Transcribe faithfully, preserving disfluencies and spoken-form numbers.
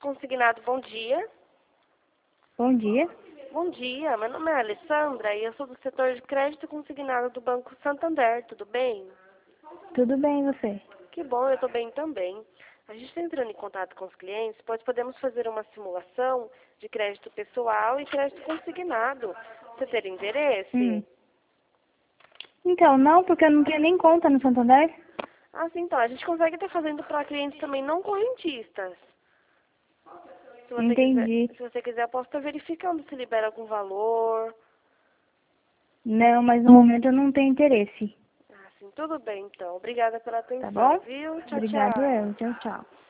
Consignado, bom dia. Bom dia. Bom dia, meu nome é Alessandra e eu sou do setor de crédito consignado do Banco Santander, tudo bem? Tudo bem, e você? Que bom, eu estou bem também. A gente está entrando em contato com os clientes, pois podemos fazer uma simulação de crédito pessoal e crédito consignado. Você ter Hum. interesse? Então, não, porque eu não tenho nem conta no Santander. Ah, sim, então. A gente consegue estar fazendo para clientes também não correntistas. Se você quiser, Entendi. se você quiser, eu posso estar verificando se libera algum valor. Não, mas no momento eu não tenho interesse. Ah, sim, tudo bem, então. Obrigada pela Tá atenção, bom? viu? Tchau, Obrigado, tchau. eu. Tchau, tchau.